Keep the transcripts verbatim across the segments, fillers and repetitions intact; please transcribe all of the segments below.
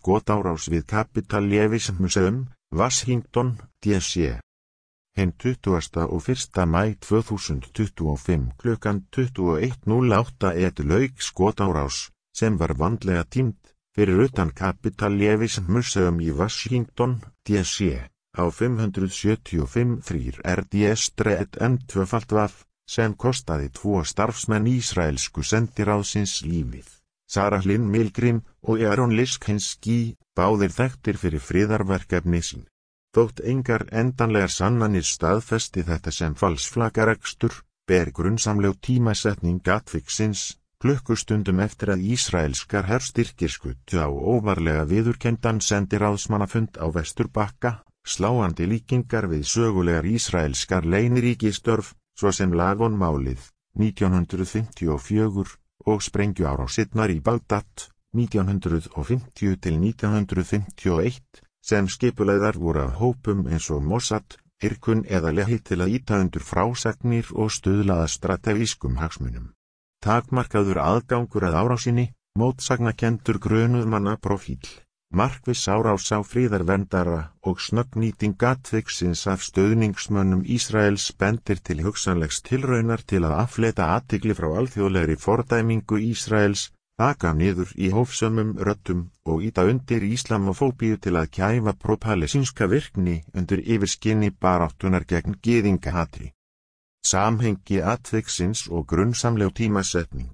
skotárás við Capitol Levis Museum, Washington, D C Hinn tuttugasta og fyrsta maí tvö þúsund tuttugu og fimm klukkan tuttugu og eitt núll átta et lauk skotárás, sem var vandlega tímd, fyrir utan Capitol Levis Museum í Washington, D C, á fimm hundruð sjötíu og fimm þrjú R D Street N tvö, sem kostaði tvo starfsmenn ísraelsku sendiráðsins lífið, Sarah Lynn Milgrim og Aaron Liskensky, báðir þekktir fyrir friðarverkefni sín. Þótt engar endanlegar sannanir staðfesti þetta sem falsflaggarekstur, ber grunnsamleg tímasetning atviksins, klukkustundum eftir að ísraelskar herstyrkir skuttu á óvarlega viðurkenndan sendiráðsmannafund á Vesturbakka, sláandi líkingar við sögulegar ísraelskar leyniríkistörf, svo sem Lagon-málið, nítján hundruð fimmtíu og fjögur, og sprengjuárásirnar í Bagdad, nítján hundruð fimmtíu til nítján hundruð fimmtíu og eitt, sem skipulegðar voru af hópum eins og Mossad, Irgun eða Lehi til að ýta undir frásagnir og stuðlaða strategískum hagsmunum. Takmarkaður aðgangur að árásinni, mótsagnakendur grönuðmanna profíl, markviss árás á friðarverndara og snöggnýting atviksins af stöðningsmönnum Ísraels bendir til hugsanlegs tilraunar til að affleta athygli frá alþjóðlegri fordæmingu Ísraels, taka niður í hófsömmum röddum og ýta undir íslamofóbíu til að kæfa pro-palestínska virkni undir yfirskinni baráttunar gegn gyðingahatri. Samhengi atviksins og grunnsamleg tímasetning.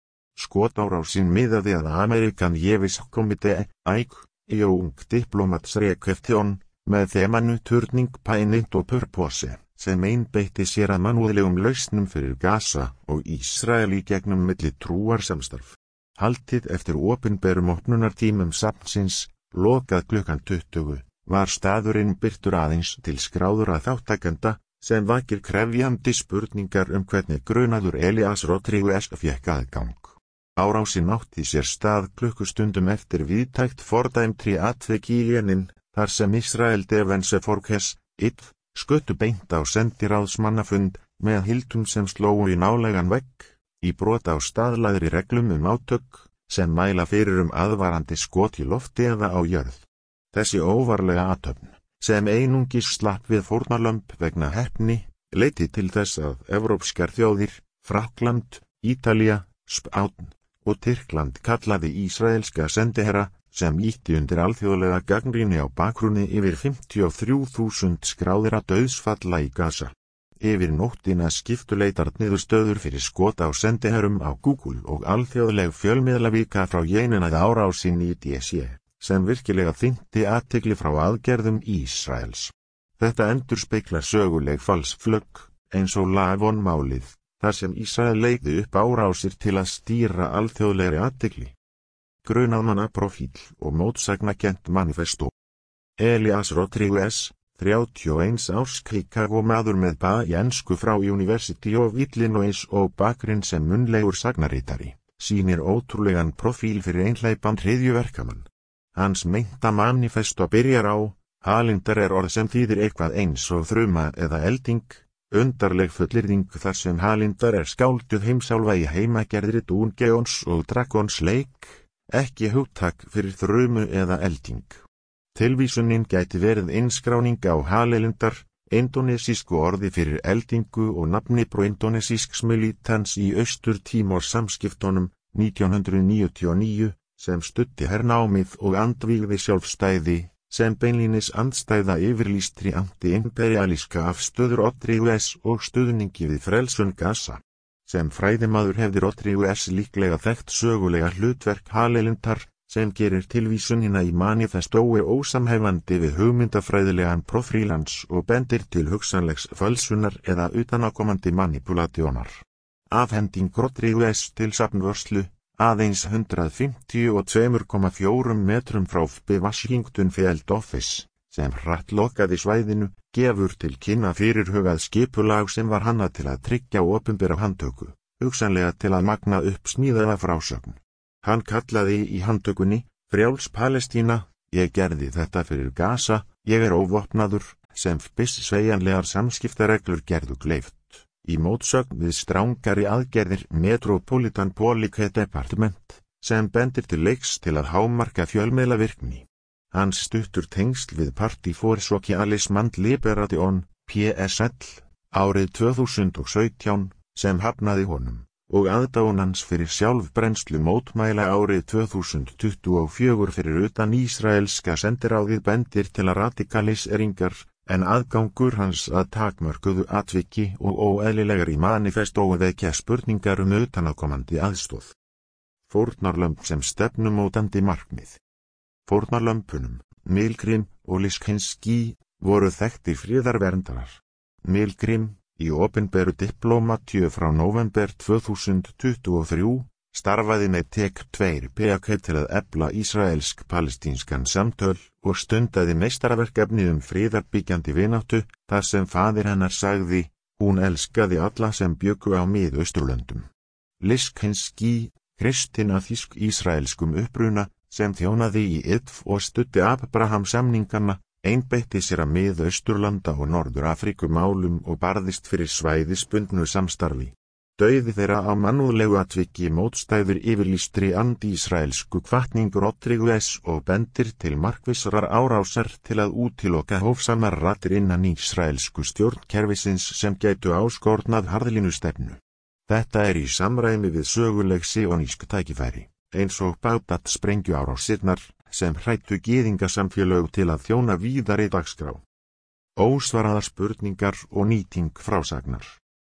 Skotárásin miðaði að American Jewish Committee, A I C, Young Diplomats Requestion, með þemanu Turning Point og Purpose, sem einbeitti sér að mannúðlegum lausnum fyrir Gaza og Ísrael í gegnum milli trúarsamstarf. Haldið eftir opinberum opnunartímum safnsins, lokað klukkan tuttugu, var staðurinn birtur aðeins til skráðura þáttakenda, sem vakir krefjandi spurningar um hvernig grunaður Elias Rodriguez fékk aðgang. Árásin átti sér stað klukkustundum eftir víðtækt fordæmtri atvik í Jenin, þar sem Israel Defense Forces, I D F, skuttu beint á sendiráðsmannafund með hildum sem slóu í nálegan vegg, í brot á staðlaðri reglum um átök, sem mæla fyrir um aðvarandi skot í lofti eða á jörð. Þessi óvarlega athöfn, sem einungis slapp við fórnarlömb vegna heppni, leiddi til þess að evrópskar þjóðir, Frakkland, Ítalía, Spán og Tyrkland kallaði ísraelska sendiherra, sem ýtti undir alþjóðlega gagnrýni á bakgrunni yfir fimmtíu og þrjú þúsund skráðira dauðsfalla í Gaza. Yfir nóttina skiptu leitarniðurstöður fyrir skot á sendiherrum á Google og alþjóðleg fjölmiðlavika frá Jenin að árásin í D C, sem virkilega þynnti athygli frá aðgerðum Ísraels. Þetta endurspeglar söguleg falsflögg, eins og Lagon-málið, þar sem Ísrael leigði upp árásir til að stýra alþjóðlegri athygli. Grunaðmanna profíl og mótsagnakent manifesto. Elias Rodriguez, þrjátíu og eins árs Chicago maður með B A í ensku frá University of Illinois og bakgrunn sem munnlegur sagnaritari, sýnir ótrúlegan profíl fyrir einhleypan hryðjuverkamann. Hans meinta manifesto byrjar á, halindar er orð sem þýðir eitthvað eins og þruma eða elding, undarleg fullyrðing þar sem halindar er skálduð heimsálfa í heimagerðri Dungeons og Dragons leik, ekki hugtak fyrir þrumu eða elding. Tilvísunin gæti verið innskráning á halelindar, indonesísku orði fyrir eldingu og nafni pro-indonesísks militans í Austur-Tímor samskiptunum nítján hundruð níutíu og níu, sem studdi hernámið og andvígði sjálfstæði, sem beinlínis andstæða yfirlýstri anti-imperialíska afstöðu Rodriguez og stuðningi við frelsun Gaza. Sem fræðimaður hefði Rodriguez líklega þekkt sögulega hlutverk halelindar, sem gerir tilvísunina í manifestói ósamhæfandi við hugmyndafræðilegan profílans og bendir til hugsanlegs fölsunar eða utanakomandi manipulatjónar. Afhending Rodriguez til safnvörslu, aðeins hundrað fimmtíu og tvö komma fjögur metrum frá F B Washington Field Office, sem hratt lokaði svæðinu, gefur til kynna fyrirhugað skipulag sem var hannað til að tryggja opinbera handtöku, hugsanlega til að magna upp smíðaða frásögn. Hann kallaði í handtökunni, frjáls Palestína, ég gerði þetta fyrir Gaza, ég er óvopnaður, sem F B I S sveigjanlegar samskiptareglur gerðu kleift. Í mótsögn við strangari aðgerðir Metropolitan Police Department, sem bendir til leiks til að hámarka fjölmiðlavirkni. Hans stuttur tengsl við Parti for Socialisme Liberation, P S L, árið tvö þúsund og sautján, sem hafnaði honum, og aðdáun hans fyrir sjálfbrennslu mótmæla árið tvö þúsund tuttugu og fjögur fyrir utan ísraelska sendiráðið bendir til að radikaliseringar, en aðgangur hans að takmörkuðu atviki og óeðlilegar í manifestói vekja spurningar um utanaðkomandi aðstoð. Fórnarlömb sem stefnumótandi markmið. Fórnarlömpunum, Milgrim og Liščínskij, voru þekktir friðarverndarar. Milgrim, í opinberu diplómatíu frá nóvember tvö þúsund tuttugu og þrjú, starfaði með tek tvö P K til að efla ísraelsk-palestínskan samtöl og stundaði meistaraverkefni um friðarbyggjandi vináttu, þar sem faðir hennar sagði, hún elskaði alla sem bjuggu á Mið-Austurlöndum. Liščínskij, kristin að þýsk-ísraelskum uppruna, sem þjónaði í I D F og studdi Abraham samningana, einbeitti sér að Mið-Austurlanda og Norður-Afríku málum og barðist fyrir svæðisbundnu samstarfi. Dauði þeirra á mannúðlegu atviki mótstæður yfirlýstri andi-ísraelsku hvatning Rodríguez og bendir til markvissrar árásar til að útiloka hófsamar raddir innan ísraelsku stjórnkerfisins sem gætu áskornað harðlínustefnu. Þetta er í samræmi við söguleg síonísk tækifæri, eins og Bagdad sprengjuárásirnar, sem hrættu gyðingasamfélög til að þjóna víðari dagskrá. Ósvaraðar spurningar og nýting frásagnar.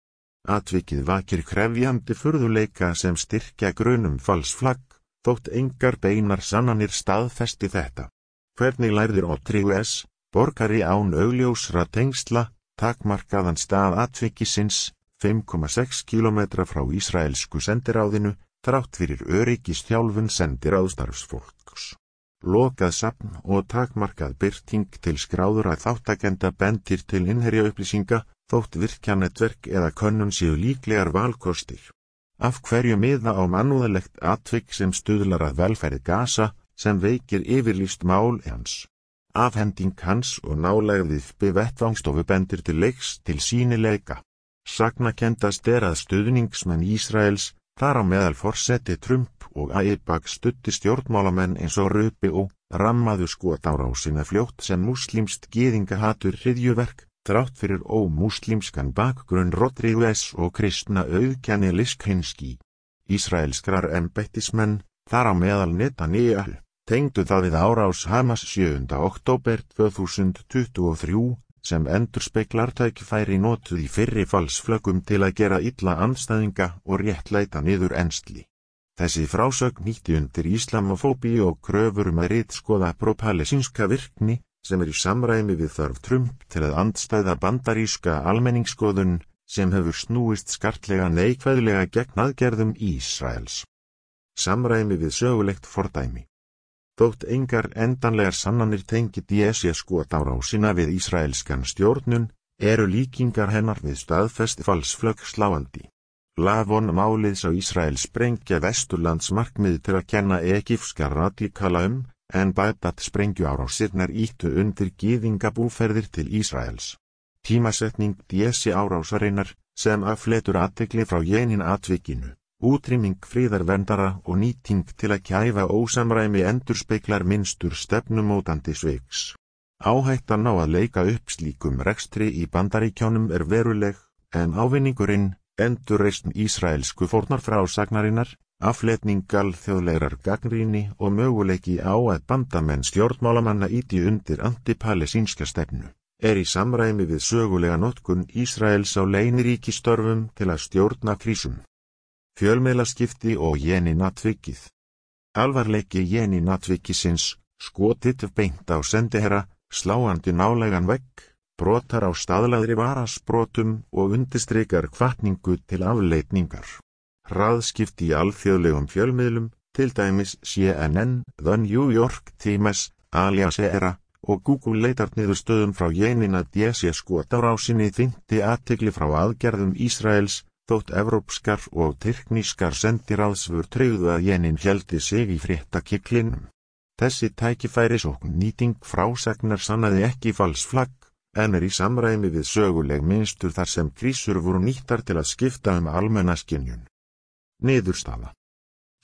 Atvikið vakir krefjandi furðuleika sem styrkja grunum falsflagg, þótt engar beinar sannanir staðfesti þetta. Hvernig lærðir Rodríguez, borgari án augljósra tengsla, takmarkaðan stað atvikisins, fimm komma sex kílómetra frá ísraelsku sendiráðinu, þrátt fyrir öryggistjálfun sendiráðstarfsfólks. Lokað safn og takmarkað birting til skráðura þáttakenda bendir til innherjaupplýsinga, þótt virkjanetverk eða könnun séu líklegar valkostir. Af hverju miða á mannúðlegt atvik sem stuðlar að velferð Gaza, sem veikir yfirlýst mál hans. Afhending hans og nálægðið vettvangsstofu bendir til leiks til sýnileika. Sagnakendast er að stuðningsmenn Ísraels, þar á meðal forseti Trump og Aibak studdi stjórnmálamenn eins og Rubio, rammaðu skotárásina fljótt sem múslimst gyðingahatur hryðjuverk, þrátt fyrir ómúslimskan bakgrunn Rodríguez og kristna auðkenni Liščínskij. Ísraelskrar embættismenn, þar á meðal Netanyahu, tengdu það við árás Hamas sjöunda október tvö þúsund tuttugu og þrjú, sem endurspeglar tækifæri notuð í fyrri falsflöggum til að gera illa andstæðinga og réttlæta niður ensli. Þessi frásögn nýtti undir islamofóbíu og kröfur um að ritskoða pro-palesínska virkni, sem er í samræmi við þörf Trump til að andstæða bandaríska almenningsskoðun, sem hefur snúist skartlega neikvæðlega gegn aðgerðum Ísraels. Samræmi við sögulegt fordæmi. Þótt engar endanlegar sannanir tengi D S skotárásina við ísraelskan stjórnun, eru líkingar hennar við staðfest falsflögg sláandi. Lavon málið sá Ísrael sprengja Vesturlands markmið til að kenna egypska radikala um, en Bagdad sprengjuárásirnar ýttu undir gyðingabúferðir til Ísraels. Tímasetning D S árásarinnar, sem affletur athygli frá Jenin atvikinu, útrýming friðarverndara og nýting til að kæfa ósamræmi endurspeglar minnstur stefnumótandi sviks. Áhættan á að leika upp slíkum rekstri í Bandaríkjunum er veruleg, en ávinningurinn, endurreisn ísraelsku fórnarfrásagnarinnar, affletning alþjóðlegrar gagnrýni og möguleiki á að bandamenn stjórnmálamanna ýti undir antipalesínska stefnu, er í samræmi við sögulega notkun Ísraels á leyniríkistörfum til að stjórna krísum. Fjölmiðlaskipti og Jenin atvikið. Alvarleiki Jenin atvikisins, skotið beint á sendiherra, sláandi nálægan vegg, brotar á staðlaðri varasbrotum og undirstrikar hvatningu til afleitningar. Hraðskipti í alþjóðlegum fjölmiðlum, til dæmis C N N, The New York Times, Al Jazeera og Google leitarniðurstöðum frá Jenin að D S skotárásinni þynnti athygli frá aðgerðum Ísraels, þótt evrópskar og tyrknískar sendiráðsvör tryggðu að Jenin héldi sig í fréttakiklinum. Þessi tækifærisókn nýting frásagnar sannaði ekki falsflagg, en er í samræmi við söguleg mynstur þar sem krísur voru nýttar til að skipta um almenna skynjun. Niðurstaða.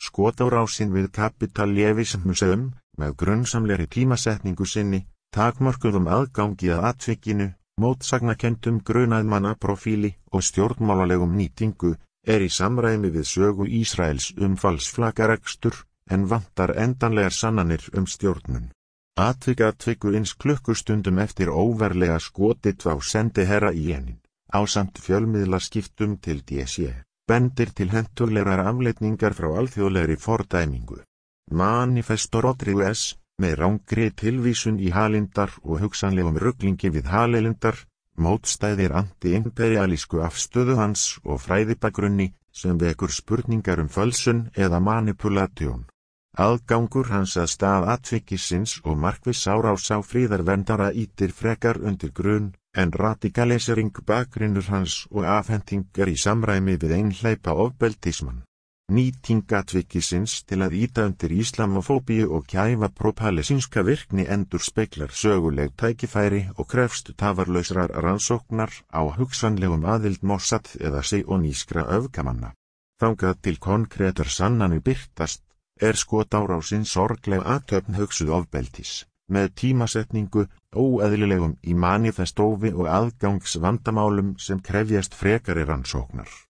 Skotárásin við Capitol Levis Museum, með grunnsamlegri tímasetningu sinni, takmörkuðum aðgangi að atvikinu, mótsagnakendum grunaðmannaprófíli og stjórnmálalegum nýtingu, er í samræmi við sögu Ísraels um falsflakarekstur, en vantar endanlegar sannanir um stjórnun. Atvikaatviku eins klukkustundum eftir óvarlega skotið á sendiherra í Jenin, ásamt fjölmiðlaskiptum til D C, bendir til hentuglegar afleitningar frá alþjóðlegri fordæmingu. Manifesto Rodriguez, með rangri tilvísun í halindar og hugsanlegum ruglingi við halelindar, mótstæðir anti-imperialísku afstöðu hans og fræðibakgrunni sem vekur spurningar um fölsun eða manipulatjón. Aðgangur hans að stað atvikisins og markviss árás á friðarverndara ítir frekar undir grun, en radikalisering bakgrunnur hans og afhendingar í samræmi við einhleypa ofbeldismann. Nýting atvikisins til að ýta undir islamofóbíu og kæfa pro-palestínska virkni endurspeglar söguleg tækifæri og krefst tafarlausrar rannsóknar á hugsanlegum aðild Mossad eða sionískra öfgamanna. Þangað til konkrétar sannanir birtast, er skotárásin sorgleg athöfn hugsuð ofbeldis, með tímasetningu, óeðlilegum í manifestófi og aðgangsvandamálum sem krefjast frekari rannsóknar.